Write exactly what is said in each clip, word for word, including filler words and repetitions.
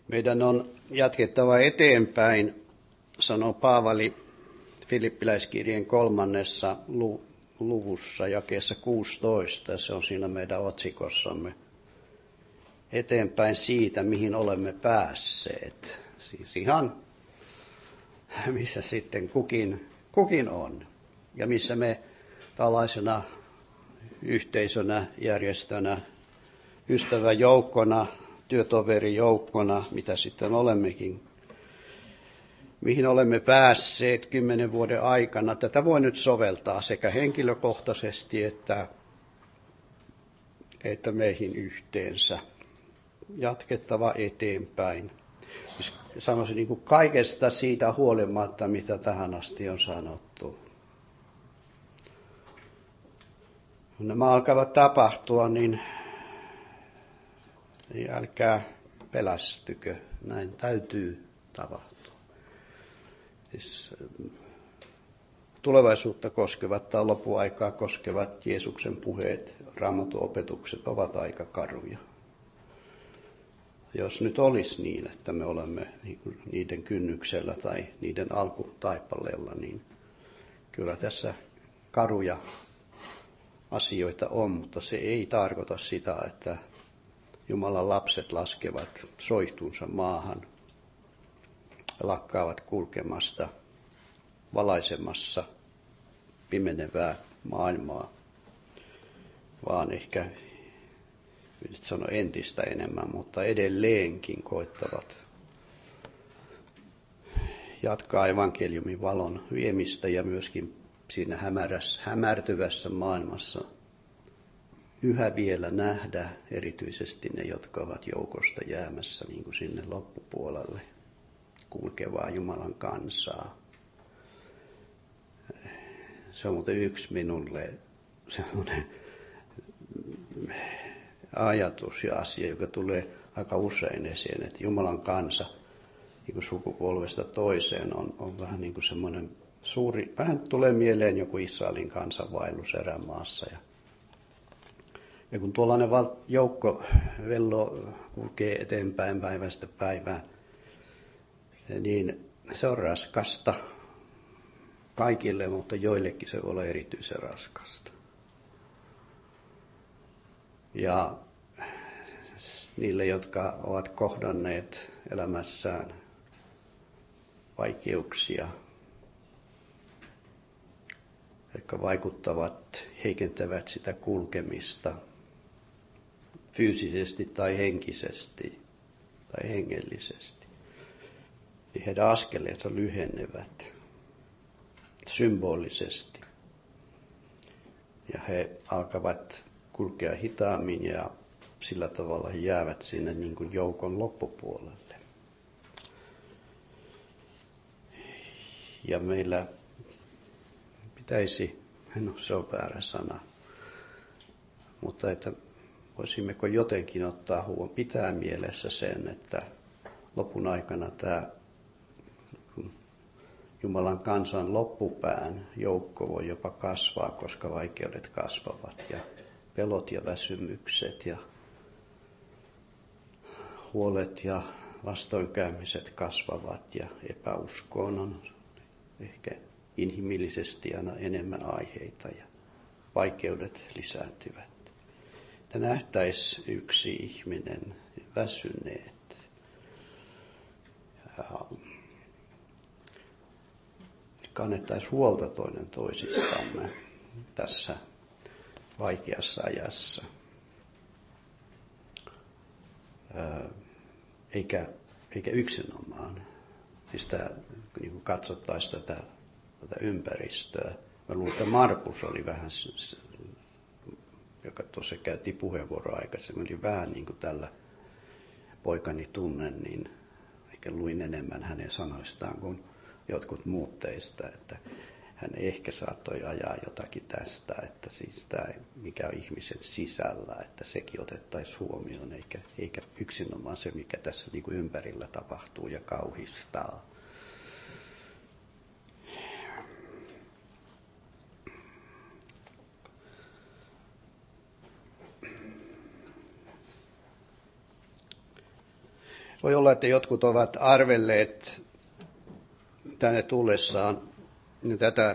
Meidän on jatkettava eteenpäin, sanoo Paavali Filippiläiskirjeen kolmannessa luvussa jakeessa kuusitoista. Se on siinä meidän otsikossamme. Eteenpäin siitä, mihin olemme päässeet. Siis ihan missä sitten kukin, kukin on ja missä me tällaisena yhteisönä, järjestönä, ystäväjoukkona, työtoverijoukkona, mitä sitten olemmekin, mihin olemme päässeet kymmenen vuoden aikana. Tätä voi nyt soveltaa sekä henkilökohtaisesti että, että meihin yhteensä. Jatkettava eteenpäin. Sanoisin niin kuin kaikesta siitä huolimatta, mitä tähän asti on sanottu. Kun nämä alkavat tapahtua, niin, niin älkää pelästykö. Näin täytyy tapahtua. Siis, tulevaisuutta koskevat tai lopuaikaa koskevat Jeesuksen puheet, Raamatun opetukset ovat aika karuja. Jos nyt olisi niin, että me olemme niiden kynnyksellä tai niiden alkutaipaleella, niin kyllä tässä karuja asioita on, mutta se ei tarkoita sitä, että Jumalan lapset laskevat soihtuunsa maahan ja lakkaavat kulkemasta valaisemassa pimenevää maailmaa, vaan ehkä nyt sano entistä enemmän, mutta edelleenkin koittavat jatkaa evankeliumin valon viemistä ja myöskin siinä hämärässä, hämärtyvässä maailmassa yhä vielä nähdä erityisesti ne, jotka ovat joukosta jäämässä niin kuin sinne loppupuolelle kulkevaa Jumalan kansaa. Se on muuten yksi minulle semmoinen ajatus ja asia, joka tulee aika usein esiin, että Jumalan kansa niin kuin sukupolvesta toiseen on, on vähän niin kuin semmoinen suuri, vähän tulee mieleen joku Israelin kansanvaellus erämaassa. Ja, ja kun tuollainen val, joukko vello kulkee eteenpäin päivästä päivään, niin se on raskasta kaikille, mutta joillekin se voi olla erityisen raskasta. Ja niille, jotka ovat kohdanneet elämässään vaikeuksia, jotka vaikuttavat, heikentävät sitä kulkemista fyysisesti tai henkisesti tai hengellisesti, niin heidän askeleensa lyhenevät symbolisesti. Ja he alkavat kulkea hitaammin ja sillä tavalla he jäävät sinne niin kuin joukon loppupuolelle. Ja meillä pitäisi, no se on väärä sana, mutta että voisimmeko jotenkin ottaa huomioon, pitää mielessä sen, että lopun aikana tämä Jumalan kansan loppupään joukko voi jopa kasvaa, koska vaikeudet kasvavat ja pelot ja väsymykset ja huolet ja vastoinkäymiset kasvavat ja epäuskoon on ehkä inhimillisesti aina enemmän aiheita ja vaikeudet lisääntyvät. Että nähtäisi yksi ihminen väsyneet ja kannettaisiin huolta toinen toisistamme tässä vaikeassa ajassa. Eikä, eikä yksinomaan. Siis tämä, niin kuin katsottaisiin tätä, tätä ympäristöä. Mä luulen, että Markus oli vähän, joka tuossa käytti puheenvuoroa aikaisemmin, oli vähän niin kuin tällä poikani tunnen, niin ehkä luin enemmän hänen sanoistaan kuin jotkut muut teistä, että hän ehkä saattoi ajaa jotakin tästä, että siis tämä, mikä on ihmisen sisällä, että sekin otettaisiin huomioon, eikä, eikä yksinomaan se, mikä tässä niin kuin ympärillä tapahtuu ja kauhistaa. Voi olla, että jotkut ovat arvelleet tänne tullessaan niin tätä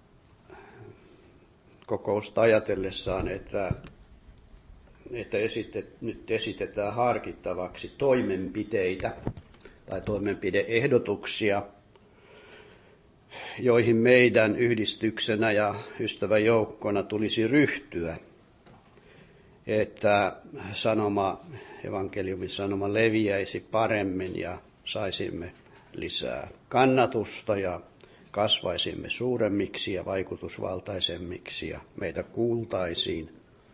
kokousta ajatellessaan, että, että esitet, nyt esitetään harkittavaksi toimenpiteitä tai toimenpideehdotuksia, joihin meidän yhdistyksenä ja ystäväjoukkona tulisi ryhtyä, että sanoma, evankeliumin sanoma leviäisi paremmin ja saisimme lisää kannatusta ja kasvaisimme suuremmiksi ja vaikutusvaltaisemmiksi ja meitä kuultaisiin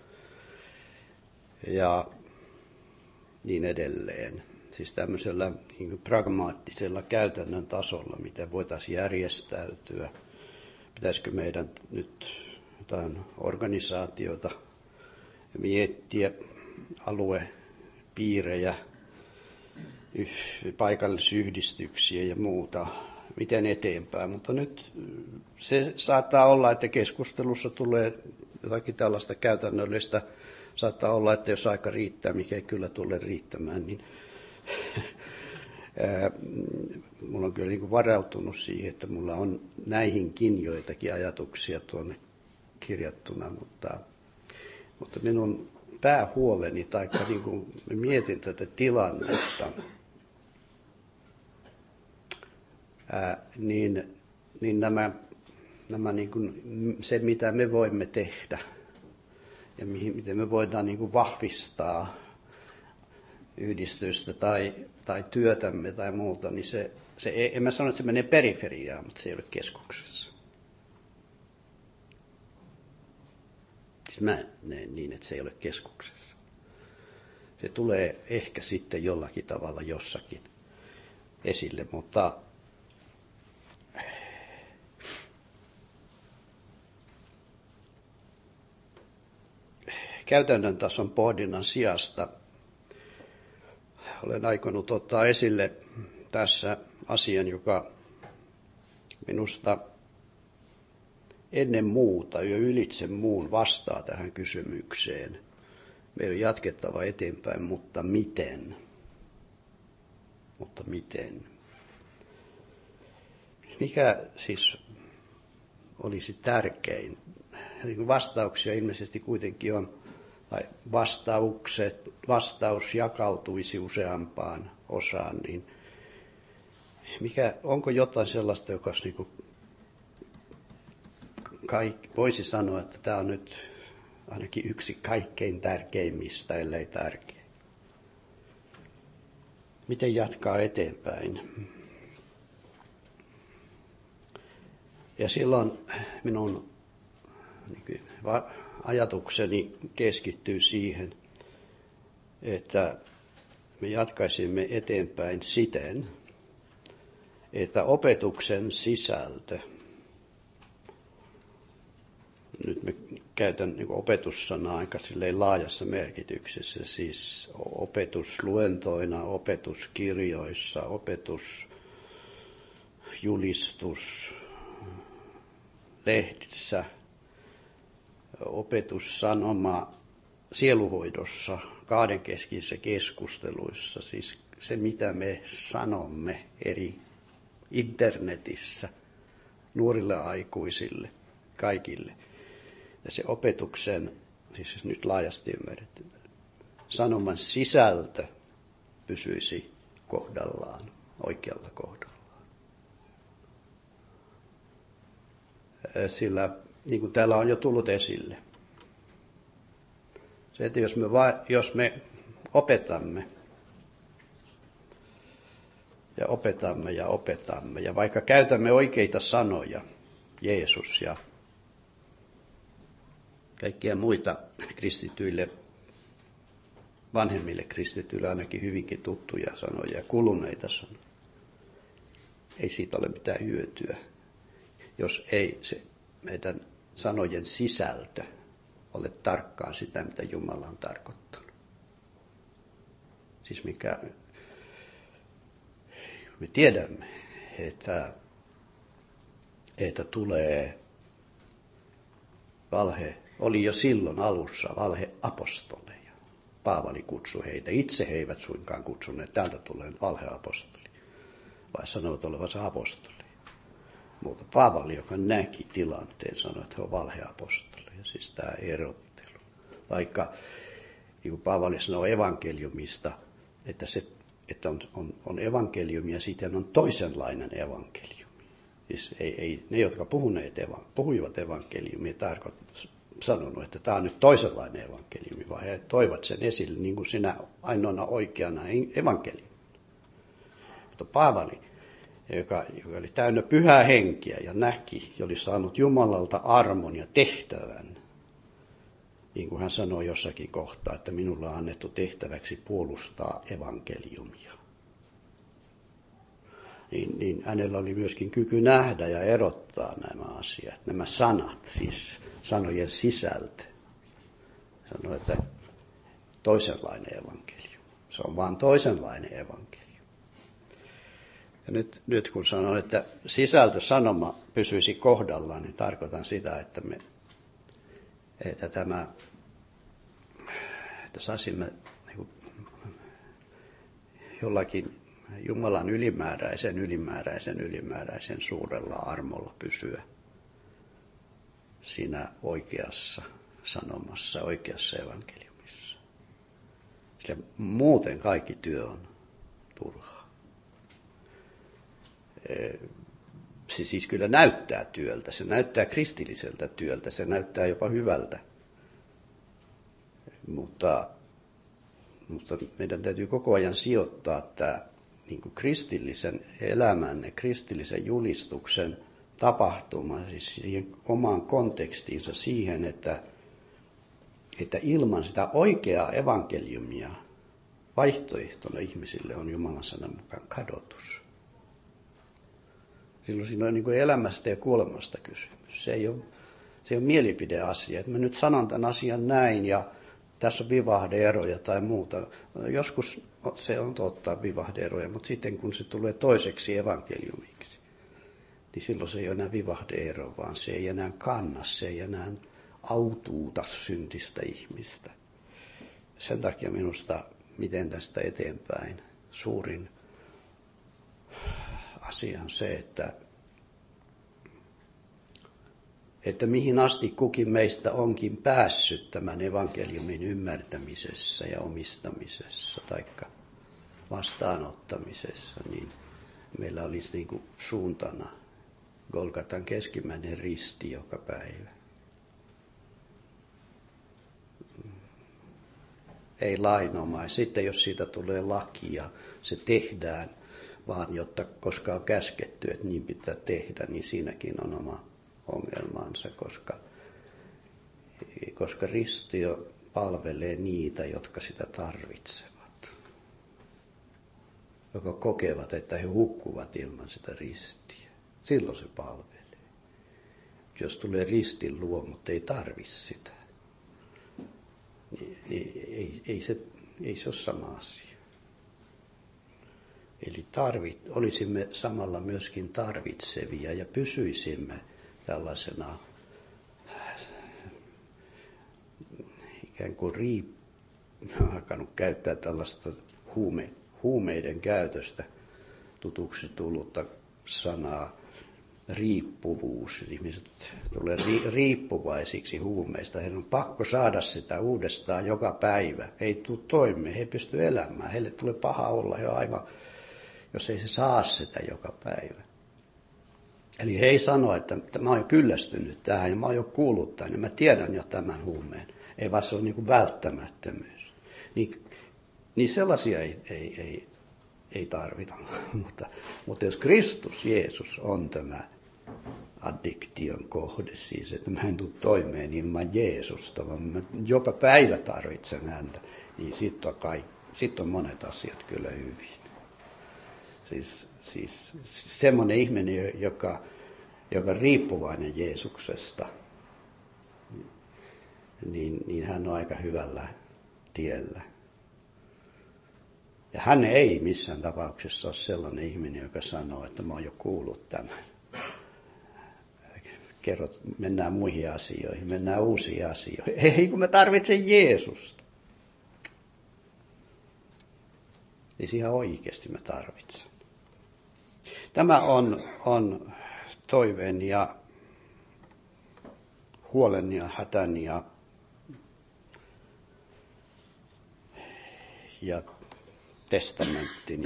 ja niin edelleen. Siis tämmöisellä niin pragmaattisella käytännön tasolla, miten voitaisiin järjestäytyä. Pitäisikö meidän nyt jotain organisaatiota miettiä, aluepiirejä, paikallisyhdistyksiä ja muuta, miten eteenpäin. Mutta nyt se saattaa olla, että keskustelussa tulee jotakin tällaista käytännöllistä. Saattaa olla, että jos aika riittää, mikä ei kyllä tule riittämään, niin mulla on kyllä niin kuin varautunut siihen, että mulla on näihinkin joitakin ajatuksia tuonne kirjattuna, mutta, mutta minun päähuoleni, tai niin kuin mietin tätä tilannetta, ää, niin, niin nämä, nämä niin kuin, se, mitä me voimme tehdä ja mihin, miten me voidaan niin kuin vahvistaa yhdistystä tai, tai työtämme tai muuta, niin se, se ei, en mä sano, että se menee periferiaan, mutta se ei ole keskuksessa. Siis mä näen niin, että se ei ole keskuksessa. Se tulee ehkä sitten jollakin tavalla jossakin esille, mutta käytännön tason pohdinnan sijasta olen aikonut ottaa esille tässä asian, joka minusta ennen muuta jo ylitse muun vastaa tähän kysymykseen. Meidän on jatkettava eteenpäin, mutta miten? Mutta miten? Mikä siis olisi tärkein? Vastauksia ilmeisesti kuitenkin on, tai vastaukset, vastaus jakautuisi useampaan osaan, niin mikä, onko jotain sellaista, joka olisi niin kuin Kaik, voisi sanoa, että tämä on nyt ainakin yksi kaikkein tärkeimmistä, ellei tärkein. Miten jatkaa eteenpäin? Ja silloin minun niin ajatukseni keskittyy siihen, että me jatkaisimme eteenpäin siten, että opetuksen sisältö, nyt me käytän niin opetussanaa aika laajassa merkityksessä, siis opetusluentoina, opetuskirjoissa, opetusjulistus, lehtissä, opetussanoma sieluhoidossa, kahdenkeskisissä keskusteluissa, siis se mitä me sanomme eri internetissä nuorille aikuisille, kaikille. Ja se opetuksen, siis nyt laajasti ymmärretty, sanoman sisältö pysyisi kohdallaan, oikealla kohdallaan. Sillä, niin kuin täällä on jo tullut esille, se, että jos me, va, jos me opetamme ja opetamme ja opetamme, ja vaikka käytämme oikeita sanoja, Jeesus ja kaikkia muita kristityille, vanhemmille kristityille ainakin hyvinkin tuttuja sanoja ja kuluneita sanoja. Ei siitä ole mitään hyötyä, jos ei se meidän sanojen sisältö ole tarkkaan sitä, mitä Jumala on tarkoittanut. Siis mikä me tiedämme, että, että tulee valhe, oli jo silloin alussa valheapostoleja. Paavali kutsui heitä. Itse he eivät suinkaan kutsuneet, täältä tulee valheapostoli, vai sanoivat olevansa apostoli. Mutta Paavali, joka näki tilanteen, sanoi, että he ovat valheapostoleja, siis tämä erottelu. Taikka, niin kuin Paavali sanoi evankeliumista, että, se, että on, on, on evankeliumi ja sitten on toisenlainen evankeliumi. Siis ei, ei, ne, jotka puhuneet, puhuivat evankeliumia, tarkoittaa sanonut, että tämä on nyt toisenlainen evankeliumi, vaan he toivat sen esille niin kuin sinä ainoana oikeana evankeliumina. Mutta Paavali, joka, joka oli täynnä pyhää henkeä ja näki ja oli saanut Jumalalta armon ja tehtävän, niin kuin hän sanoi jossakin kohtaa, että minulla on annettu tehtäväksi puolustaa evankeliumia. Niin, niin hänellä oli myöskin kyky nähdä ja erottaa nämä asiat, nämä sanat, siis sanojen sisältö. Sanoi, että toisenlainen evankeliumi. Se on vain toisenlainen evankeliumi. Ja nyt, nyt kun sanon, että sisältö sanoma pysyisi kohdallaan, niin tarkoitan sitä, että, me, että tämä, että saisimme niin jollakin Jumalan ylimääräisen, ylimääräisen, ylimääräisen suurella armolla pysyä siinä oikeassa sanomassa, oikeassa evankeliumissa. Sillä muuten kaikki työ on turhaa. Se siis kyllä näyttää työltä, se näyttää kristilliseltä työltä, se näyttää jopa hyvältä. Mutta, mutta meidän täytyy koko ajan sijoittaa tämä niin kuin kristillisen elämän ja kristillisen julistuksen tapahtuma, siis siihen omaan kontekstiinsa siihen, että, että ilman sitä oikeaa evankeliumia vaihtoehtona ihmisille on Jumalan sanan mukaan kadotus. Silloin siinä on niin kuin elämästä ja kuolemasta kysymys. Se ei ole, se ei ole mielipideasia, että mä nyt sanon tämän asian näin ja tässä on vivahde-eroja tai muuta. Joskus se on totta vivahde-eroja, mutta sitten kun se tulee toiseksi evankeliumiksi, niin silloin se ei ole enää vivahde-ero, vaan se ei enää kanna, se ei enää autuuta syntistä ihmistä. Sen takia minusta, miten tästä eteenpäin, suurin asia on se, että, että mihin asti kukin meistä onkin päässyt tämän evankeliumin ymmärtämisessä ja omistamisessa tai vastaanottamisessa, niin meillä olisi niin kuin suuntana Golgatan keskimmäinen risti joka päivä. Ei lainomaisesti. Sitten jos siitä tulee laki ja se tehdään, vaan jotta koska on käsketty, että niin pitää tehdä, niin siinäkin on oma ongelmansa, koska, koska ristio palvelee niitä, jotka sitä tarvitsevat, jotka kokevat, että he hukkuvat ilman sitä ristiä. Silloin se palvelee. Jos tulee ristin luo, mutta ei tarvitse sitä, niin, niin ei, ei, se, ei se ole sama asia. Eli tarvit, olisimme samalla myöskin tarvitsevia ja pysyisimme tällaisena ikään kuin riip, olen alkanut käyttää tällaista huume, huumeiden käytöstä tutuksi tullutta sanaa riippuvuus. Ihmiset tulee ri, riippuvaisiksi huumeista. Heidän on pakko saada sitä uudestaan joka päivä. He ei tule toimeen, he ei pysty elämään. Heille tulee paha olla jo aivan, jos ei se saa sitä joka päivä. Eli he ei sano, että mä oon jo kyllästynyt tähän ja mä oon jo kuullut tämän ja mä tiedän jo tämän huumeen. Ei vaan se ole niin kuin välttämättömyys. Niin, niin sellaisia ei, ei, ei, ei tarvita. mutta, mutta jos Kristus, Jeesus, on tämä addiktion kohde, siis että mä en tule toimeen ilman Jeesusta, vaan mä joka päivä tarvitsen häntä, niin sitten on, kai, sit on monet asiat kyllä hyvin. Siis, siis semmoinen ihminen, joka, joka on riippuvainen Jeesuksesta, niin, niin hän on aika hyvällä tiellä. Ja hän ei missään tapauksessa ole sellainen ihminen, joka sanoo, että mä oon jo kuullut tämän. Kerrot, mennään muihin asioihin, mennään uusiin asioihin. Ei, kun mä tarvitsen Jeesusta. Siis ihan oikeasti me tarvitsemme. Tämä on, on toiveeni ja huoleni ja hätäni ja, ja testamenttini.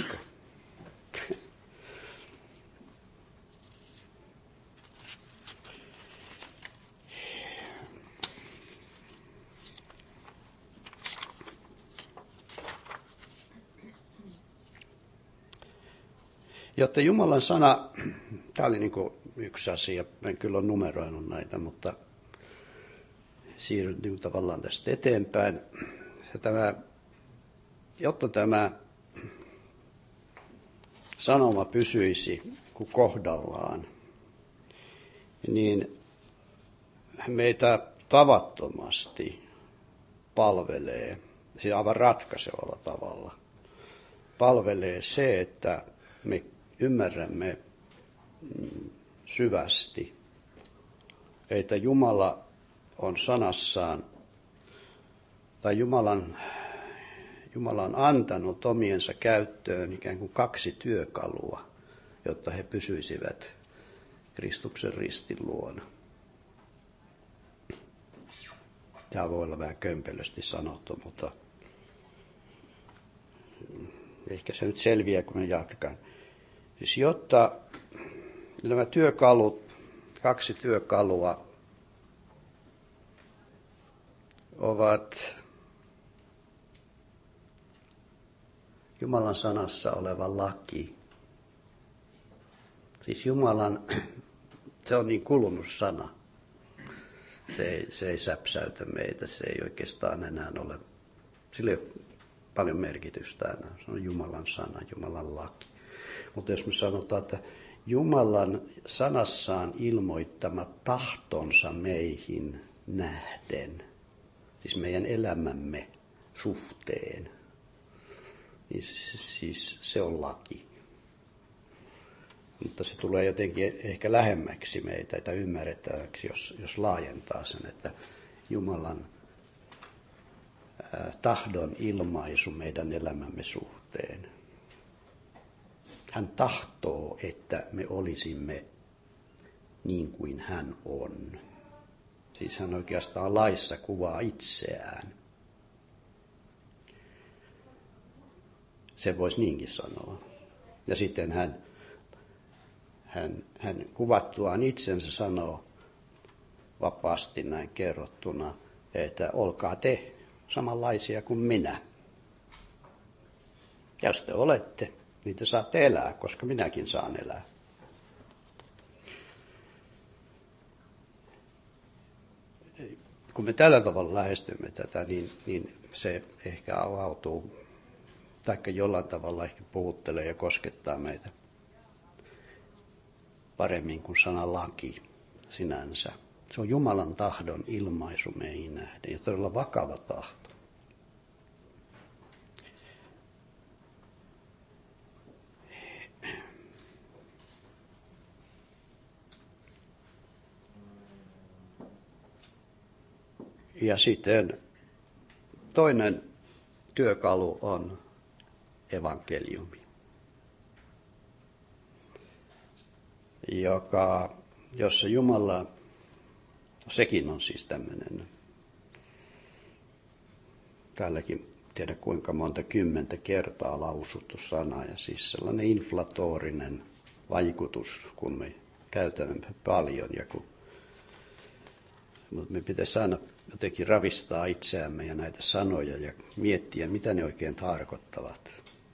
Jotta Jumalan sana, tämä oli niin kuin yksi asia, en kyllä ole numeroinut näitä, mutta siirryn niin tavallaan tästä eteenpäin. Ja tämä, jotta tämä sanoma pysyisi kohdallaan, niin meitä tavattomasti palvelee, siis aivan ratkaisevalla tavalla, palvelee se, että me ymmärrämme syvästi, että Jumala on sanassaan, tai Jumalan, Jumala on antanut omiensa käyttöön ikään kuin kaksi työkalua, jotta he pysyisivät Kristuksen ristin luona. Tämä voi olla vähän kömpelösti sanottu, mutta ehkä se nyt selviää, kun mä jatkan. Siis jotta nämä työkalut, kaksi työkalua, ovat Jumalan sanassa oleva laki. Siis Jumalan, se on niin kulunut sana. Se ei, se ei säpsäytä meitä, se ei oikeastaan enää ole, sillä ei ole paljon merkitystä enää. Se on Jumalan sana, Jumalan laki. Mutta jos me sanotaan, että Jumalan sanassaan ilmoittama tahtonsa meihin nähden, siis meidän elämämme suhteen, niin siis se on laki. Mutta se tulee jotenkin ehkä lähemmäksi meitä, että ymmärrettäväksi, jos, jos laajentaa sen, että Jumalan ää, tahdon ilmaisu meidän elämämme suhteen. Hän tahtoo, että me olisimme niin kuin hän on. Siis hän oikeastaan laissa kuvaa itseään. Se voisi niinkin sanoa. Ja sitten hän, hän, hän kuvattuaan itsensä sanoo vapaasti näin kerrottuna, että olkaa te samanlaisia kuin minä. Ja jos te olette, niin te saatte elää, koska minäkin saan elää. Kun me tällä tavalla lähestymme tätä, niin, niin se ehkä avautuu, taikka jollain tavalla ehkä puhuttelee ja koskettaa meitä paremmin kuin sana laki sinänsä. Se on Jumalan tahdon ilmaisu meihin nähden ja todella vakava tahto. Ja sitten toinen työkalu on evankeliumi, joka, jossa Jumala, sekin on siis tämmöinen, täälläkin tiedä kuinka monta kymmentä kertaa lausuttu sana, ja siis sellainen inflatorinen vaikutus, kun me käytämme paljon, ja kun, mutta me pitäisi aina jotenkin ravistaa itseämme ja näitä sanoja ja miettiä, mitä ne oikein tarkoittavat.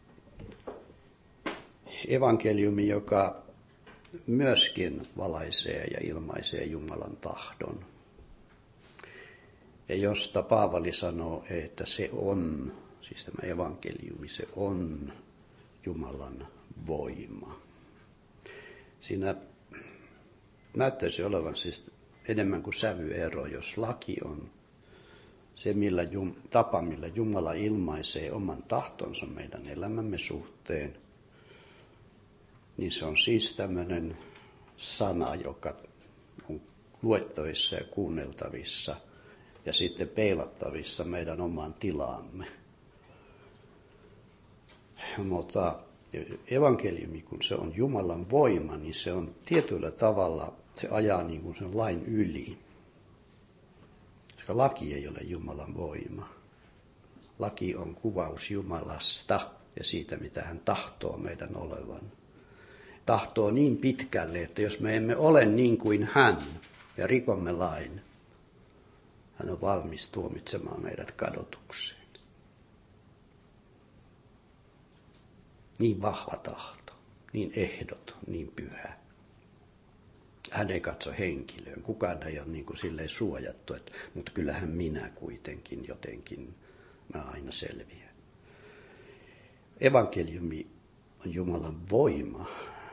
Evankeliumi, joka myöskin valaisee ja ilmaisee Jumalan tahdon. Ja josta Paavali sanoo, että se on, siis tämä evankeliumi, se on Jumalan voima. Siinä näyttäisi olevan siis enemmän kuin sävyero, jos laki on se millä Jum, tapa, millä Jumala ilmaisee oman tahtonsa meidän elämämme suhteen, niin se on siis tämmöinen sana, joka on luettavissa ja kuunneltavissa ja sitten peilattavissa meidän omaan tilaamme. mutta evankeliumi, kun se on Jumalan voima, niin se on tietyllä tavalla, se ajaa niin kuin sen lain yli. Koska laki ei ole Jumalan voima. Laki on kuvaus Jumalasta ja siitä, mitä hän tahtoo meidän olevan. Tahtoo niin pitkälle, että jos me emme ole niin kuin hän ja rikomme lain, hän on valmis tuomitsemaan meidät kadotukseen. Niin vahva tahto, niin ehdoton, niin pyhä. Hän ei katso henkilöön. Kukaan ei ole niin kuin silleen suojattu, että, mutta kyllähän minä kuitenkin jotenkin, mä aina selviän. Evankeliumi on Jumalan voima,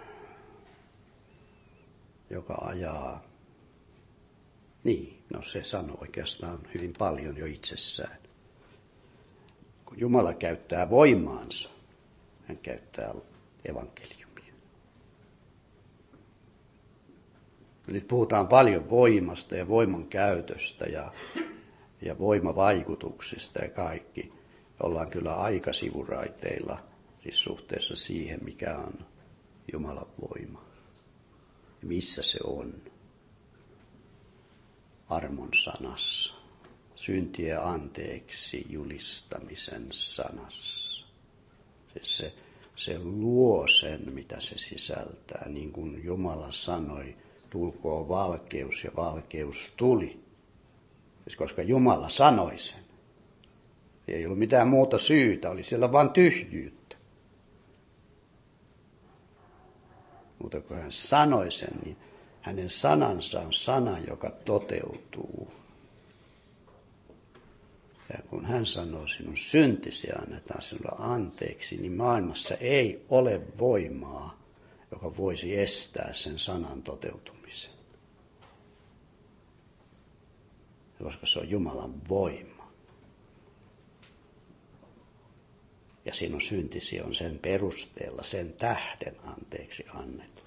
joka ajaa, niin, no se sanoo oikeastaan hyvin paljon jo itsessään. Kun Jumala käyttää voimaansa, hän käyttää evankeliumia. Nyt puhutaan paljon voimasta ja voiman käytöstä ja, ja voimavaikutuksista ja kaikki. Ollaan kyllä aika sivuraiteilla siis suhteessa siihen, mikä on Jumalan voima. Ja missä se on? Armon sanassa, syntien anteeksi julistamisen sanassa. Siis se, se luo sen, mitä se sisältää, niin kuin Jumala sanoi, tulkoon valkeus ja valkeus tuli. Siis koska Jumala sanoi sen. Ei ollut mitään muuta syytä, oli siellä vain tyhjyyttä. Mutta kun hän sanoi sen, niin hänen sanansa on sana, joka toteutuu. Ja kun hän sanoo, sinun syntisi annetaan sinulle anteeksi, niin maailmassa ei ole voimaa, joka voisi estää sen sanan toteutumisen. Koska se on Jumalan voima. Ja sinun syntisi on sen perusteella, sen tähden anteeksi annetut.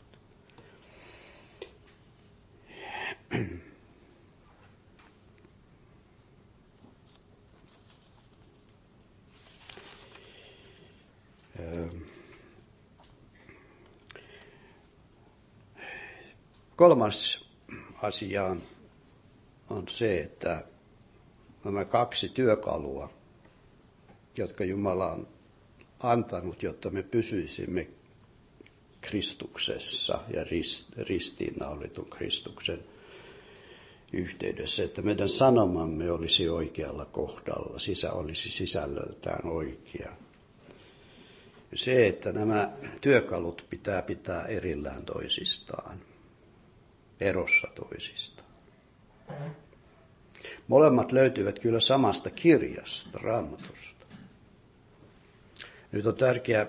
Kolmas asia on, on se, että nämä kaksi työkalua, jotka Jumala on antanut, jotta me pysyisimme Kristuksessa ja rist, ristiinnaulitun Kristuksen yhteydessä, että meidän sanomamme olisi oikealla kohdalla, sisä olisi sisällöltään oikea. Se, että nämä työkalut pitää pitää erillään toisistaan, erossa toisistaan. Molemmat löytyvät kyllä samasta kirjasta, Raamatusta. Nyt on tärkeää,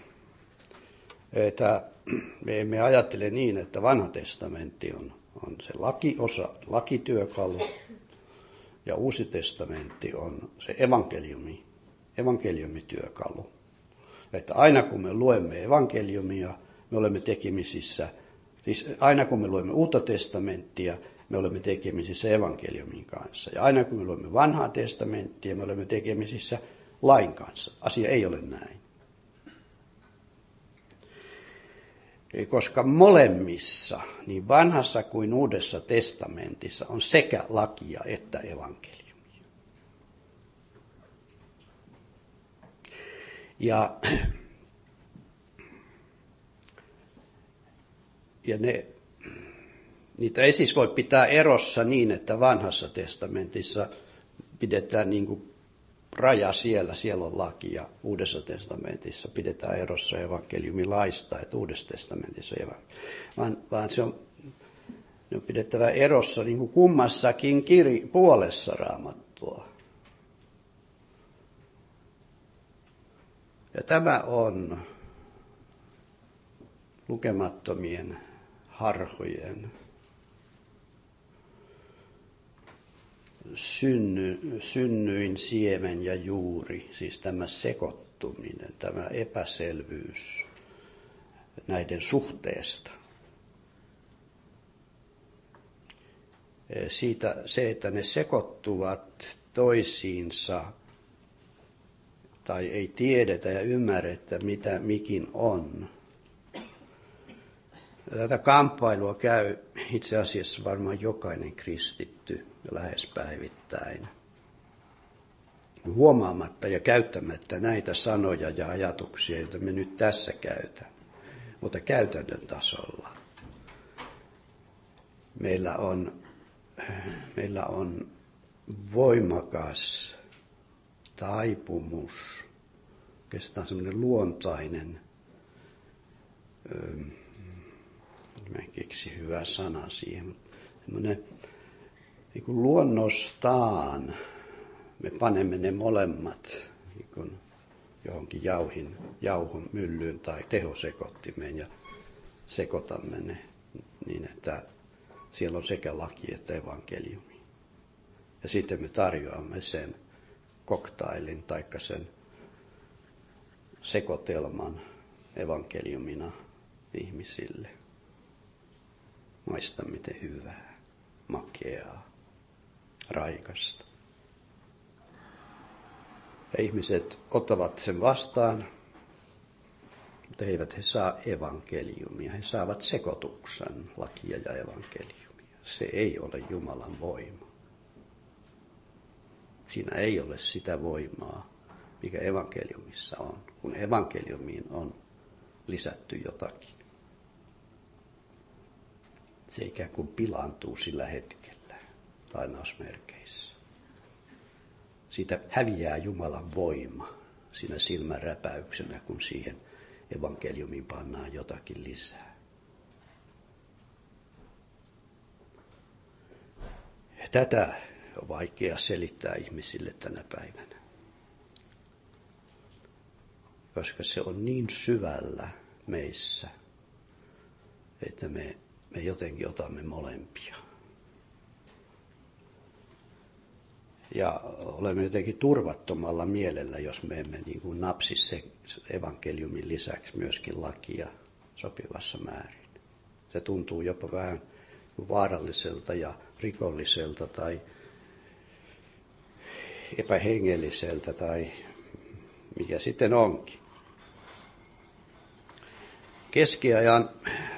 että me emme ajattele niin, että vanha testamentti on, on se lakiosa, lakityökalu, ja uusi testamentti on se evankeliumi, evankeliumityökalu. Että aina kun me luemme evankeliumia, me olemme tekemisissä, siis aina kun me luemme uutta testamenttia, me olemme tekemisissä evankeliumin kanssa. Ja aina kun me luemme vanhaa testamenttia, me olemme tekemisissä lain kanssa. Asia ei ole näin. Koska molemmissa, niin vanhassa kuin uudessa testamentissa, on sekä lakia että evankeliumia. Ja, ja ne, niitä ei siis voi pitää erossa niin, että vanhassa testamentissa pidetään niin kuin raja siellä, siellä on laki, ja uudessa testamentissa pidetään erossa evankeliumilaista, että uudessa testamentissa ei vaan, vaan se on, ne on pidettävä erossa niin kuin kummassakin kiri, puolessa Raamattua. Ja tämä on lukemattomien harhojen synny, synnyin, siemen ja juuri, siis tämä sekoittuminen, tämä epäselvyys näiden suhteesta. Siitä se, että ne sekoittuvat toisiinsa tai ei tiedetä ja ymmärretä, mitä mikin on. Tätä kamppailua käy itse asiassa varmaan jokainen kristitty lähes päivittäin. Huomaamatta ja käyttämättä näitä sanoja ja ajatuksia, joita me nyt tässä käytämme, mutta käytännön tasolla. Meillä on, meillä on voimakas taipumus, oikeastaan semmoinen luontainen, mä en keksi hyvää sanaa siihen, mutta semmoinen niin kuin luonnostaan me panemme ne molemmat niin kuin johonkin jauhin, jauhon myllyyn tai tehosekottimeen ja sekoitamme ne niin, että siellä on sekä laki että evankeliumi. Ja sitten me tarjoamme sen koktailin tai sen sekoitelman evankeliumina ihmisille. Maista miten hyvää, makeaa, raikasta. Ja ihmiset ottavat sen vastaan, mutta eivät he saa evankeliumia. He saavat sekoituksen, lakia ja evankeliumia. Se ei ole Jumalan voima. Siinä ei ole sitä voimaa, mikä evankeliumissa on, kun evankeliumiin on lisätty jotakin. Se ikään kuin pilaantuu sillä hetkellä, lainausmerkeissä. Siitä häviää Jumalan voima siinä silmänräpäyksenä, kun siihen evankeliumiin pannaan jotakin lisää. Tätä on vaikea selittää ihmisille tänä päivänä, koska se on niin syvällä meissä, että me, me jotenkin otamme molempia. Ja olemme jotenkin turvattomalla mielellä, jos me emme niin kuin napsi se evankeliumin lisäksi myöskin lakia sopivassa määrin. Se tuntuu jopa vähän vaaralliselta ja rikolliselta tai epähengelliseltä tai mikä sitten onkin. Keskiajan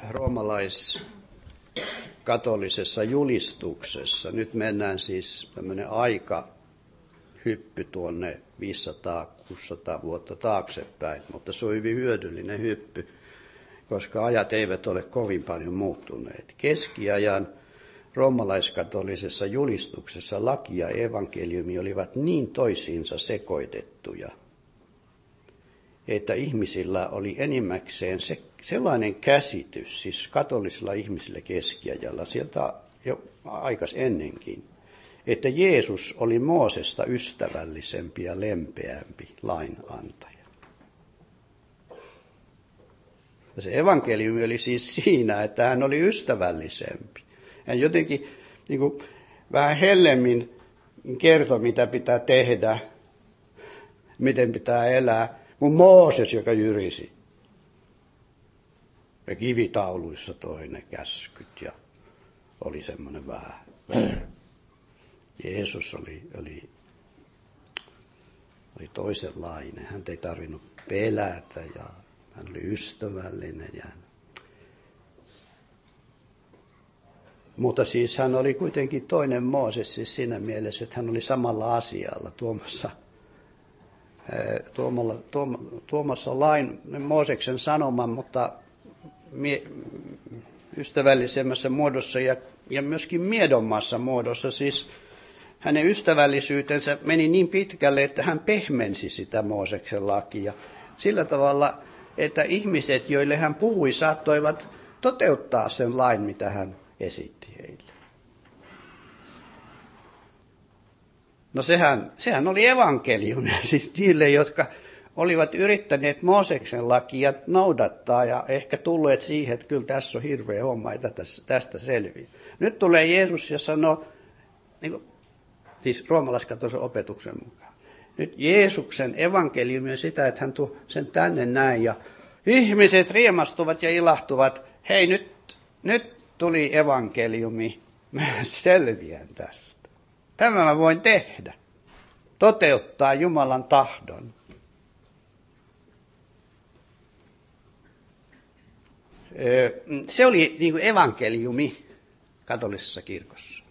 roomalaiskatolisessa julistuksessa, nyt mennään siis tämmöinen aikahyppy tuonne viisisataa kuusisataa vuotta taaksepäin, mutta se on hyvin hyödyllinen hyppy, koska ajat eivät ole kovin paljon muuttuneet. Keskiajan roomalaiskatolisessa julistuksessa laki ja evankeliumi olivat niin toisiinsa sekoitettuja, että ihmisillä oli enimmäkseen se, sellainen käsitys, siis katolisilla ihmisillä keskiajalla, sieltä jo aikas ennenkin, että Jeesus oli Moosesta ystävällisempi ja lempeämpi lainantaja. Ja se evankeliumi oli siis siinä, että hän oli ystävällisempi. Hän jotenkin niin kuin, vähän hellemmin kertoi, mitä pitää tehdä, miten pitää elää, kuin Mooses, joka jyrisi. Ja kivitauluissa toi ne käskyt ja oli semmoinen vähän. Jeesus oli, oli, oli toisenlainen. Hän ei tarvinnut pelätä ja hän oli ystävällinen. Ja... Mutta siis hän oli kuitenkin toinen Mooses siis siinä mielessä, että hän oli samalla asialla tuomassa, tuomalla, tuom, tuomassa lain Mooseksen sanoman, mutta mie, ystävällisemmässä muodossa ja, ja myöskin miedommassa muodossa. Siis hänen ystävällisyytensä meni niin pitkälle, että hän pehmensi sitä Mooseksen lakia sillä tavalla, että ihmiset, joille hän puhui, saattoivat toteuttaa sen lain, mitä hän esitti heille. No sehän, sehän oli evankeliumi, siis niille, jotka olivat yrittäneet Mooseksen lakia noudattaa ja ehkä tulleet siihen, että kyllä tässä on hirveä homma, että tästä selviää. Nyt tulee Jeesus ja sanoo, niin kuin, siis roomalaiskatolisen opetuksen mukaan, nyt Jeesuksen evankeliumi on sitä, että hän tuo sen tänne näin ja ihmiset riemastuvat ja ilahtuvat, hei nyt, nyt tuli evankeliumi, mä selviän tästä. Tämä mä voin tehdä, toteuttaa Jumalan tahdon. Se oli niin kuin evankeliumi katolisessa kirkossa.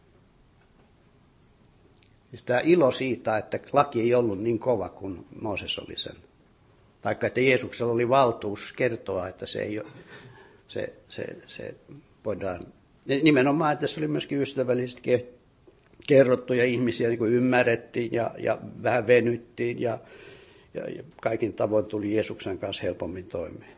Siis tämä ilo siitä, että laki ei ollut niin kova kuin Mooses oli sen. Taikka että Jeesuksella oli valtuus kertoa, että se ei ole, se, se, se voidaan, nimenomaan, että se oli myöskin ystävällisesti kerrottu ja ihmisiä niin kuin ymmärrettiin ja, ja vähän venyttiin ja, ja, ja kaikin tavoin tuli Jeesuksen kanssa helpommin toimeen.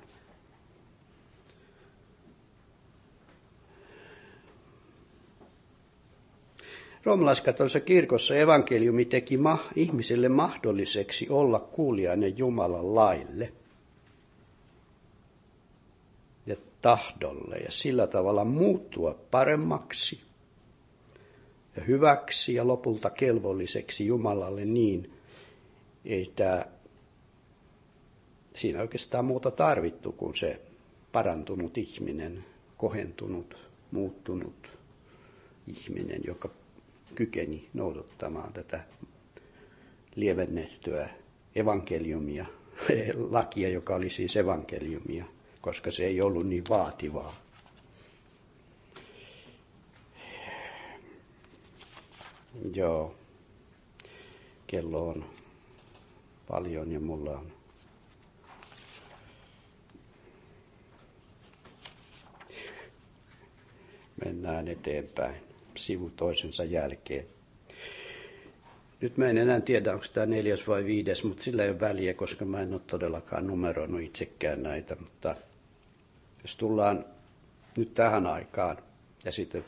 Roomalaiskatolisessa kirkossa evankeliumi teki ma- ihmisille mahdolliseksi olla kuulijainen Jumalan laille ja tahdolle ja sillä tavalla muuttua paremmaksi ja hyväksi ja lopulta kelvolliseksi Jumalalle niin, ei tämä, siinä oikeastaan muuta tarvittu kuin se parantunut ihminen, kohentunut, muuttunut ihminen, joka kykeni noudattamaan tätä lievennettyä evankeliumia, lakia, joka oli siis evankeliumia, koska se ei ollut niin vaativaa. Joo, kello on paljon ja mulla on mennään eteenpäin sivu toisensa jälkeen. Nyt mä en enää tiedä, onko tämä neljäs vai viides, mutta sillä ei ole väliä, koska mä en ole todellakaan numeroinut itsekään näitä. Mutta jos tullaan nyt tähän aikaan ja sitten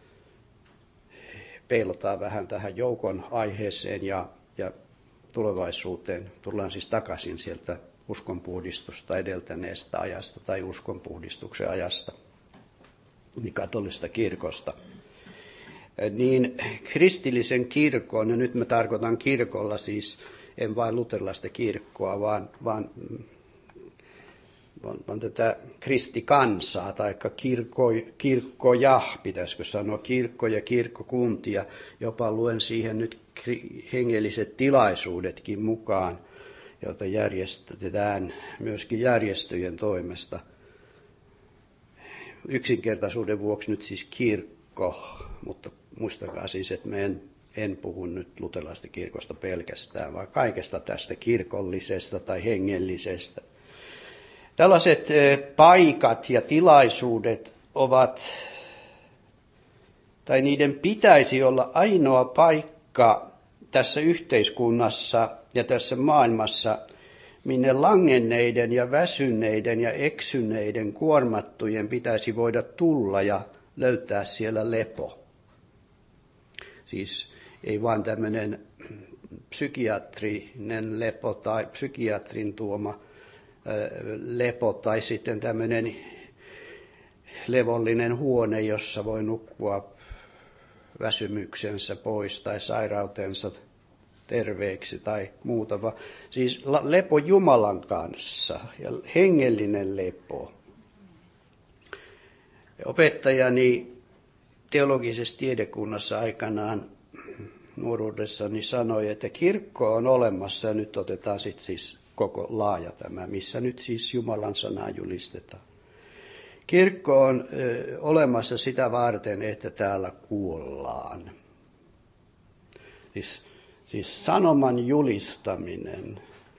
peilataan vähän tähän joukon aiheeseen ja, ja tulevaisuuteen, tullaan siis takaisin sieltä uskonpuhdistusta edeltäneestä ajasta tai uskonpuhdistuksen ajasta, niin katolista kirkosta. Niin kristillisen kirkon, ja nyt mä tarkoitan kirkolla siis, en vain luterilaista kirkkoa, vaan, vaan, vaan, vaan tätä kristikansaa, tai kirkko, kirkkoja, pitäisikö sanoa, kirkko ja kirkkokuntia, jopa luen siihen nyt hengelliset tilaisuudetkin mukaan, joita järjestetään myöskin järjestöjen toimesta. Yksinkertaisuuden vuoksi nyt siis kirkko, mutta muistakaa siis, että mä en, en puhu nyt luterilaisesta kirkosta pelkästään, vaan kaikesta tästä kirkollisesta tai hengellisestä. Tällaiset paikat ja tilaisuudet ovat, tai niiden pitäisi olla ainoa paikka tässä yhteiskunnassa ja tässä maailmassa, minne langenneiden ja väsyneiden ja eksyneiden kuormattujen pitäisi voida tulla ja löytää siellä lepo. Siis ei vaan tämmöinen psykiatrinen lepo tai psykiatrin tuoma lepo tai sitten tämmöinen levollinen huone, jossa voi nukkua väsymyksensä pois tai sairautensa terveeksi tai muuta, vaan siis lepo Jumalan kanssa ja hengellinen lepo. Opettajani teologisessa tiedekunnassa aikanaan nuoruudessani sanoi, että kirkko on olemassa, ja nyt otetaan sitten siis koko laaja tämä, missä nyt siis Jumalan sanaa julistetaan. Kirkko on ö, olemassa sitä varten, että täällä kuollaan. Siis, siis sanoman julistaminen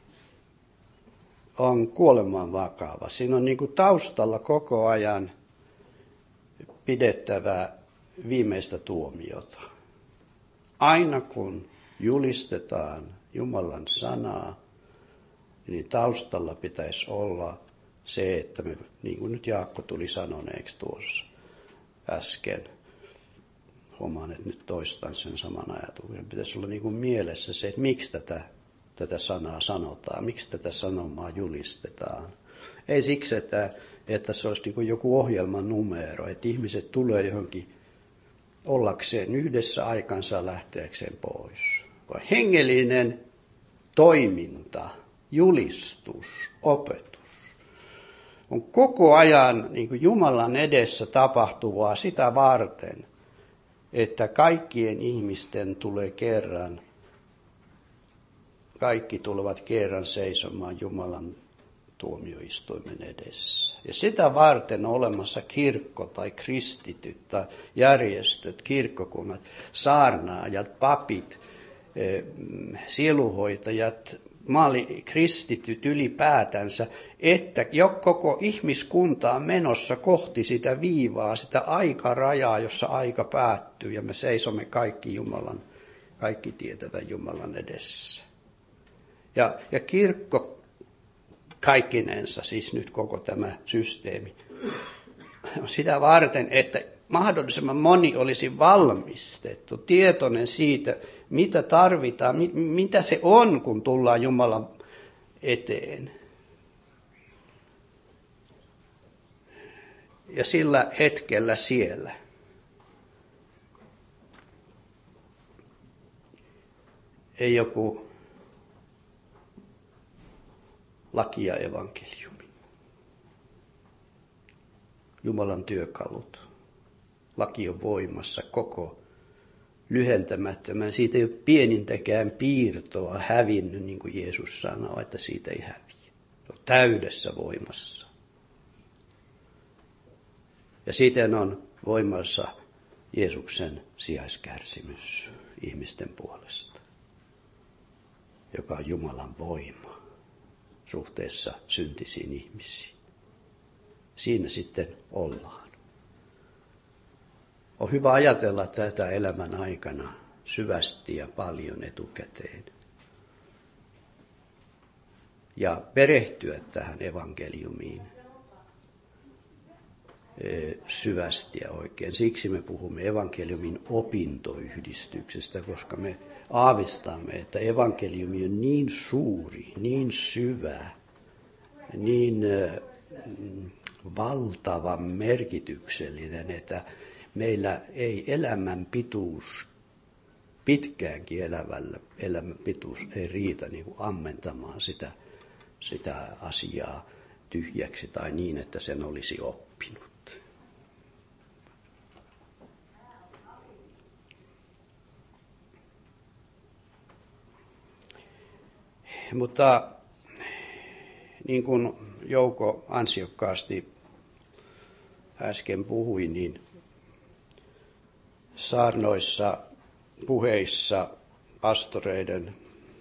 on kuoleman vakava. Siinä on niin kuin taustalla koko ajan pidettävä viimeistä tuomiota. Aina kun julistetaan Jumalan sanaa, niin taustalla pitäisi olla se, että me, niin kuin nyt Jaakko tuli sanoneeksi tuossa äsken, huomaan, että nyt toistan sen saman ajatuksen, pitäisi olla niin kuin mielessä se, että miksi tätä, tätä sanaa sanotaan, miksi tätä sanomaa julistetaan. Ei siksi, että, että se olisi niin kuin joku ohjelman numero, että ihmiset tulee johonkin ollakseen yhdessä aikansa lähteäkseen pois. Vaan hengellinen toiminta, julistus, opetus on koko ajan niin kuin Jumalan edessä tapahtuvaa sitä varten, että kaikkien ihmisten tulee kerran, kaikki tulevat kerran seisomaan Jumalan tuomioistuimen edessä. Ja sitä varten on olemassa kirkko tai kristityt tai järjestöt, kirkkokunnat, saarnaajat, papit, sieluhoitajat, maali, kristityt ylipäätänsä, että jo koko ihmiskunta on menossa kohti sitä viivaa, sitä aikarajaa, jossa aika päättyy ja me seisomme kaikki Jumalan, kaikki tietävän Jumalan edessä. Ja, ja kirkko kaikkinensa, siis nyt koko tämä systeemi, on sitä varten, että mahdollisimman moni olisi valmistettu, tietoinen siitä, mitä tarvitaan, mit, mitä se on, kun tullaan Jumalan eteen. Ja sillä hetkellä siellä. Ei joku laki ja evankeliumi. Jumalan työkalut. Laki on voimassa koko lyhentämättömän. Siitä ei ole pienintäkään piirtoa hävinnyt, niin kuin Jeesus sanoo, että siitä ei häviä. Se on täydessä voimassa. Ja siten on voimassa Jeesuksen sijaiskärsimys ihmisten puolesta, joka on Jumalan voima suhteessa syntisiin ihmisiin. Siinä sitten ollaan. On hyvä ajatella tätä elämän aikana syvästi ja paljon etukäteen. Ja perehtyä tähän evankeliumiin syvästi ja oikein. Siksi me puhumme evankeliumin opintoyhdistyksestä, koska me aavistamme, että evankeliumi on niin suuri, niin syvä, niin valtavan merkityksellinen, että meillä ei elämän pituus, pitkäänkin elävällä elämän pituus ei riitä niin kuin ammentamaan sitä, sitä asiaa tyhjäksi tai niin, että sen olisi oppinut. Mutta niin kuin Jouko ansiokkaasti äsken puhui, niin saarnoissa, puheissa, pastoreiden,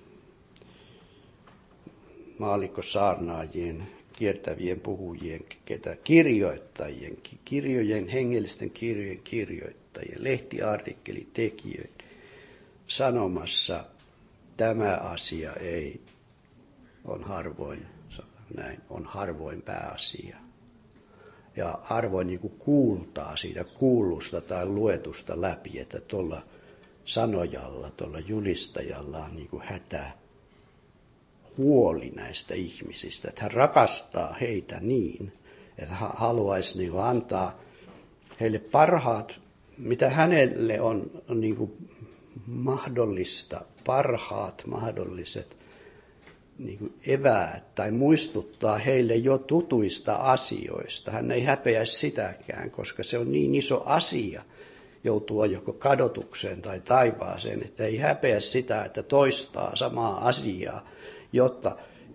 maallikkosaarnaajien, kiertävien puhujien, ketä, kirjoittajien, kirjojen, hengellisten kirjojen kirjoittajien, lehtiartikkelitekijöiden sanomassa tämä asia ei, on harvoin, näin, on harvoin pääasia. Ja harvoin niin kuin kuultaa siitä kuullusta tai luetusta läpi, että tuolla sanojalla, tuolla julistajalla on niin kuin hätä, huoli näistä ihmisistä. Että hän rakastaa heitä niin, että hän haluaisi niin kuin antaa heille parhaat, mitä hänelle on, on niin kuin mahdollista, parhaat mahdolliset niin kuin eväät tai muistuttaa heille jo tutuista asioista. Hän ei häpeä sitäkään, koska se on niin iso asia joutua joko kadotukseen tai taivaaseen, että ei häpeä sitä, että toistaa samaa asiaa, jotta,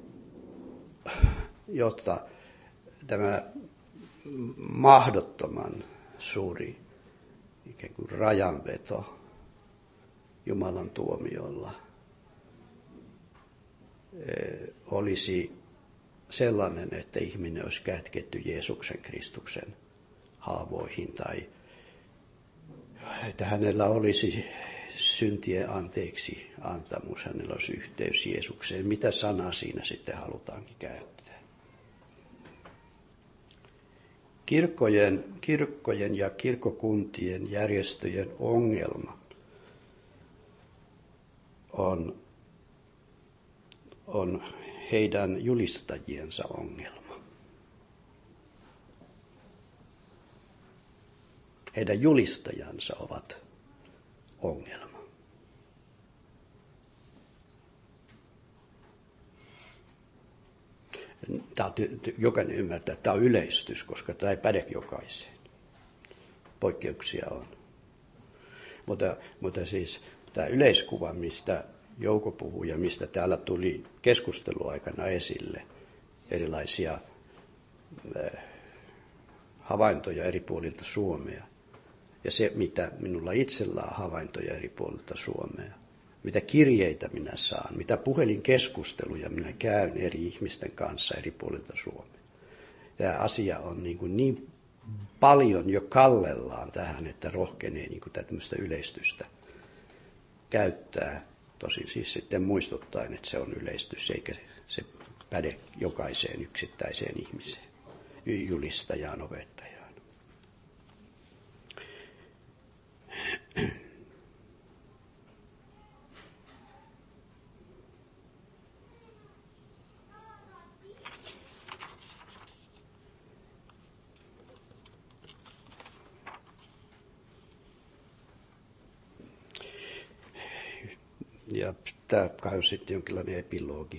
jotta tämä mahdottoman suuri ikään kuin rajanveto Jumalan tuomiolla olisi sellainen, että ihminen olisi kätketty Jeesuksen Kristuksen haavoihin tai että hänellä olisi syntien anteeksi antamus, hänellä olisi yhteys Jeesukseen. Mitä sanaa siinä sitten halutaankin käyttää? Kirkkojen, kirkkojen ja kirkkokuntien järjestöjen ongelma on, on heidän julistajiensa ongelma. Heidän julistajansa ovat ongelma. Tämä on, jokainen ymmärtää, että tämä on yleistys, koska tämä ei päde jokaiseen. Poikkeuksia on. Mutta, mutta siis tämä yleiskuva, mistä Jouko puhui ja mistä täällä tuli keskusteluaikana esille erilaisia havaintoja eri puolilta Suomea. Ja se, mitä minulla itsellä on havaintoja eri puolilta Suomea. Mitä kirjeitä minä saan, mitä puhelinkeskusteluja minä käyn eri ihmisten kanssa eri puolilta Suomea. Tämä asia on niin, kuin niin paljon jo kallellaan tähän, että rohkenee niin kuin tämmöistä yleistystä käyttää. Tosin siis sitten muistuttaen, että se on yleistys, eikä se päde jokaiseen yksittäiseen ihmiseen, julistajaan, opettajaan. Ja tämä kai on sitten jonkinlainen epilogi.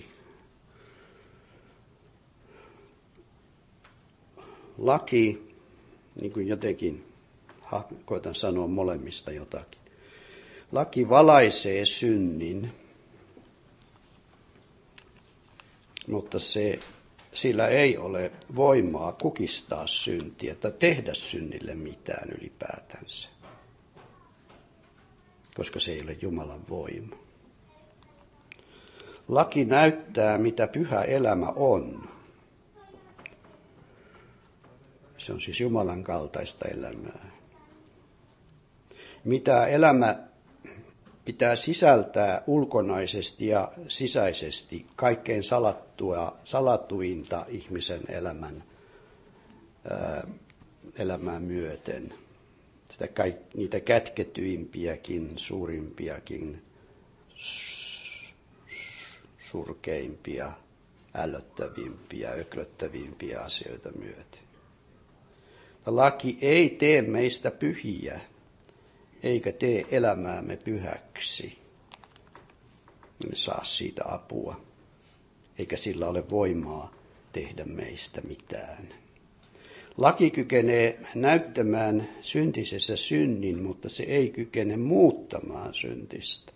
Laki, niin kuin jotenkin koitan sanoa molemmista jotakin. Laki valaisee synnin, mutta se, sillä ei ole voimaa kukistaa syntiä tai tehdä synnille mitään ylipäätänsä, koska se ei ole Jumalan voima. Laki näyttää, mitä pyhä elämä on. Se on siis Jumalan kaltaista elämää. Mitä elämä pitää sisältää ulkonaisesti ja sisäisesti kaikkein salattua, salatuinta ihmisen elämän, ää, elämää myöten. Sitä kaik, niitä kätketyimpiäkin, suurimpiakin, surkeimpia, ällöttävimpiä, öklöttävimpiä asioita myöten. Laki ei tee meistä pyhiä, eikä tee elämäämme pyhäksi. Me saa siitä apua, eikä sillä ole voimaa tehdä meistä mitään. Laki kykenee näyttämään syntisessä synnin, mutta se ei kykene muuttamaan syntistä.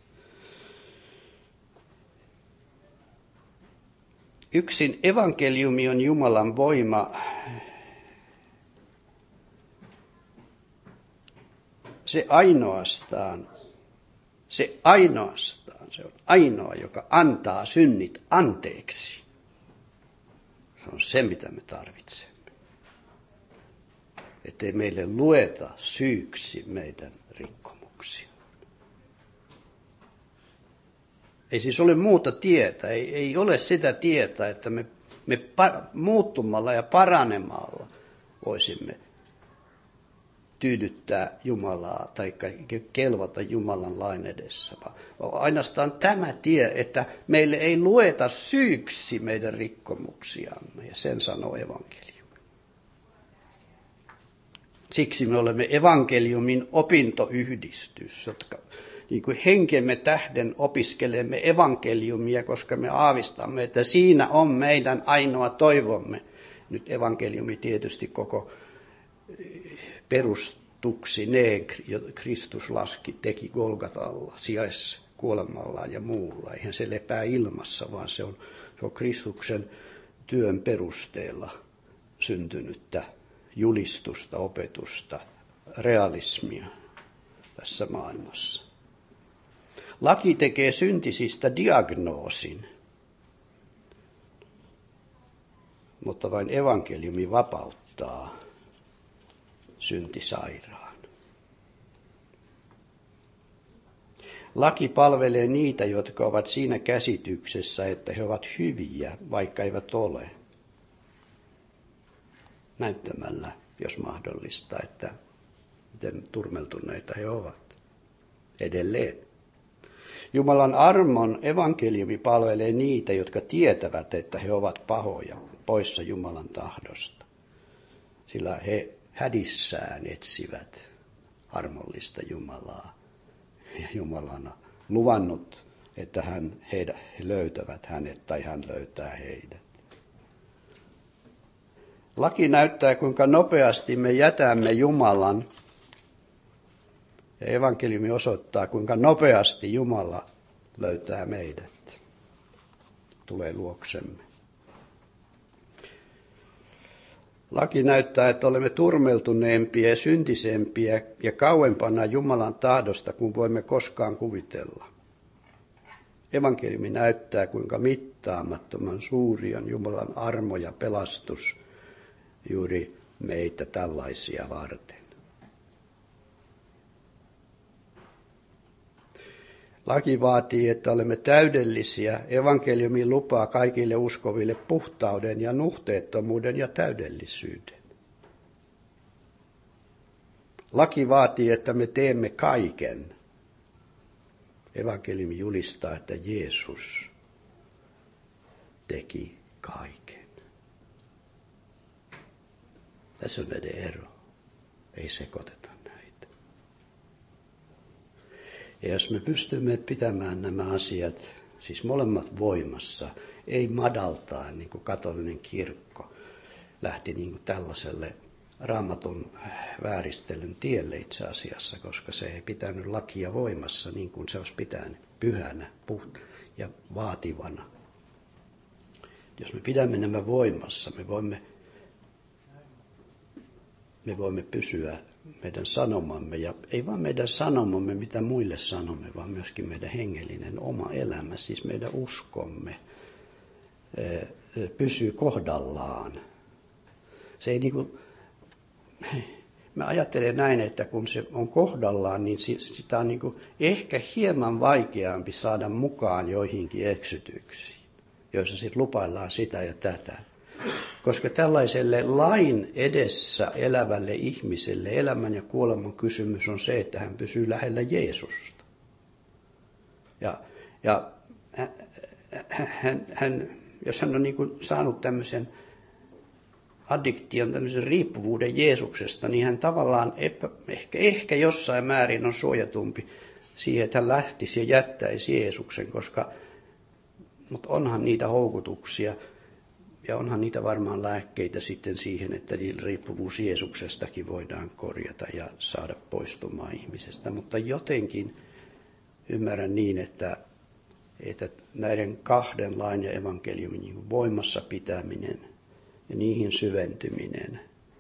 Yksin evankeliumi on Jumalan voima. Se ainoastaan, se ainoastaan, se on ainoa, joka antaa synnit anteeksi. Se on se, mitä me tarvitsemme. Ettei meille lueta syyksi meidän rikkomuksia. Ei siis ole muuta tietä, ei, ei ole sitä tietä, että me, me par, muuttumalla ja paranemalla voisimme tyydyttää Jumalaa tai kelvata Jumalan lain edessä. Ainoastaan tämä tie, että meille ei lueta syyksi meidän rikkomuksiamme, ja sen sanoo evankeliumi. Siksi me olemme evankeliumin opintoyhdistys, jotka niin kuin henkemme tähden opiskelemme evankeliumia, koska me aavistamme, että siinä on meidän ainoa toivomme. Nyt evankeliumi tietysti koko perustuksineen Kristus laski, teki Golgatalla, sijaiskuolemallaan ja muulla. Eihän se lepää ilmassa, vaan se on, se on Kristuksen työn perusteella syntynyttä julistusta, opetusta, realismia tässä maailmassa. Laki tekee syntisistä diagnoosin, mutta vain evankeliumi vapauttaa syntisairaan. Laki palvelee niitä, jotka ovat siinä käsityksessä, että he ovat hyviä, vaikka eivät ole. Näyttämällä, jos mahdollista, että miten turmeltuneita he ovat. Edelleen. Jumalan armon evankeliumi palvelee niitä, jotka tietävät, että he ovat pahoja, poissa Jumalan tahdosta. Sillä he hädissään etsivät armollista Jumalaa. Ja Jumala on luvannut, että hän, he, he löytävät hänet tai hän löytää heidät. Laki näyttää, kuinka nopeasti me jätämme Jumalan. Ja evankeliumi osoittaa, kuinka nopeasti Jumala löytää meidät. Tulee luoksemme. Laki näyttää, että olemme turmeltuneempia ja syntisempiä ja kauempana Jumalan tahdosta kuin voimme koskaan kuvitella. Evankeliumi näyttää, kuinka mittaamattoman suuri on Jumalan armo ja pelastus juuri meitä tällaisia varten. Laki vaatii, että olemme täydellisiä. Evankeliumi lupaa kaikille uskoville puhtauden ja nuhteettomuuden ja täydellisyyden. Laki vaatii, että me teemme kaiken. Evankeliumi julistaa, että Jeesus teki kaiken. Tässä on näiden ero. Ei sekoiteta näitä. Ja jos me pystymme pitämään nämä asiat, siis molemmat voimassa, ei madaltaa, niin kuin katolinen kirkko lähti niin kuin tällaiselle Raamatun vääristelyn tielle itse asiassa, koska se ei pitänyt lakia voimassa niin kuin se olisi pitänyt, pyhänä ja vaativana. Jos me pidämme nämä voimassa, me voimme, me voimme pysyä meidän sanomamme, ja ei vain meidän sanomamme, mitä muille sanomme, vaan myöskin meidän hengellinen oma elämä, siis meidän uskomme, pysyy kohdallaan. Se ei niin kuin, mä ajattelen näin, että kun se on kohdallaan, niin sitä on niin kuin ehkä hieman vaikeampi saada mukaan joihinkin eksytyksiin, joissa sitten lupaillaan sitä ja tätä. Koska tällaiselle lain edessä elävälle ihmiselle elämän ja kuoleman kysymys on se, että hän pysyy lähellä Jeesusta. Ja, ja hän, hän, jos hän on niin kuin saanut tämmöisen addiktion, tämmöisen riippuvuuden Jeesuksesta, niin hän tavallaan epä, ehkä, ehkä jossain määrin on suojatumpi siihen, että hän lähtisi ja jättäisi Jeesuksen, koska mutta onhan niitä houkutuksia ja onhan niitä varmaan lääkkeitä sitten siihen, että riippuvuus Jeesuksestakin voidaan korjata ja saada poistumaan ihmisestä. Mutta jotenkin ymmärrän niin, että, että näiden kahden lain ja evankeliumin voimassa pitäminen ja niihin syventyminen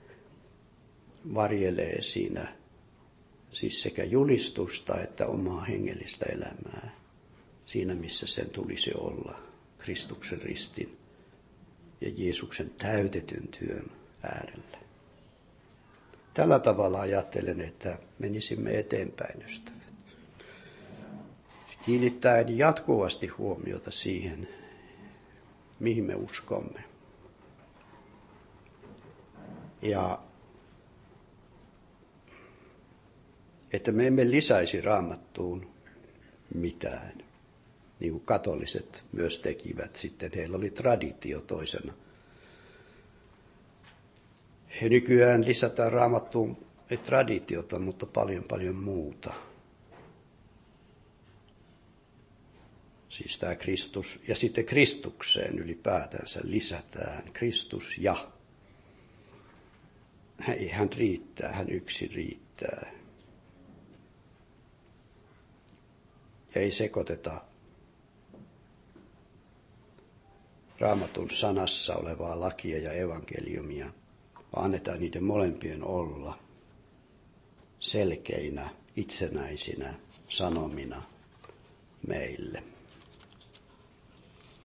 varjelee siinä siis sekä julistusta että omaa hengellistä elämää siinä, missä sen tulisi olla Kristuksen ristin ja Jeesuksen täytetyn työn äärellä. Tällä tavalla ajattelen, että menisimme eteenpäin, ystävät. Kiinnittäen jatkuvasti huomiota siihen, mihin me uskomme. Ja että me emme lisäisi Raamattuun mitään, niin kuin katoliset myös tekivät sitten. Heillä oli traditio toisena. He nykyään lisätään Raamattuun ei traditiota, mutta paljon paljon muuta. Siis tämä Kristus, ja sitten Kristukseen ylipäätänsä lisätään Kristus ja. Hän riittää, hän yksin riittää. Ja ei sekoiteta Raamatun sanassa olevaa lakia ja evankeliumia, vaan annetaan niiden molempien olla selkeinä, itsenäisinä sanomina meille.